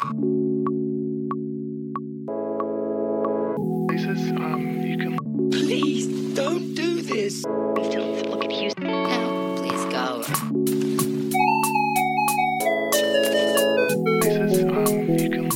Places, you can. Please, don't do this. Please don't look at Houston. No, please go. Places, you can.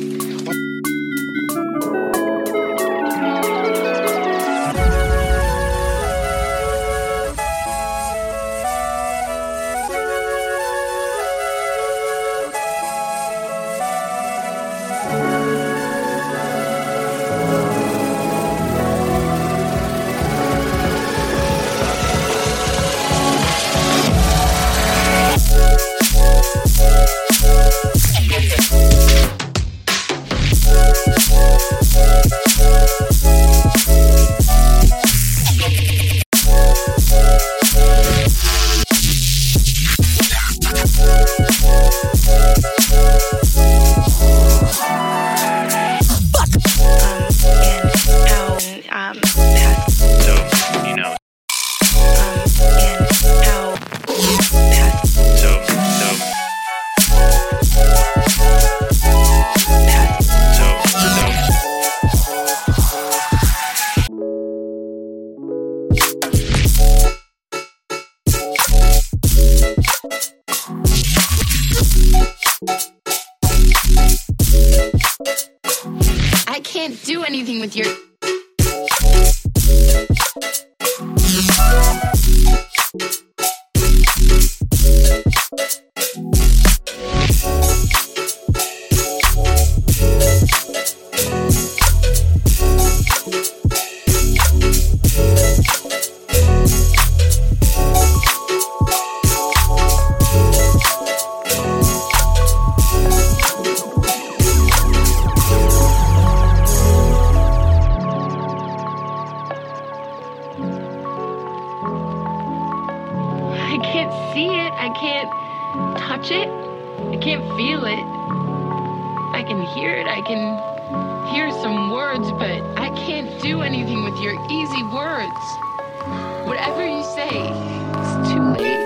I can't do anything with your... I can't see it. I can't touch it. I can't feel it. I can hear it. I can hear some words, but I can't do anything with your easy words. Whatever you say, it's too late.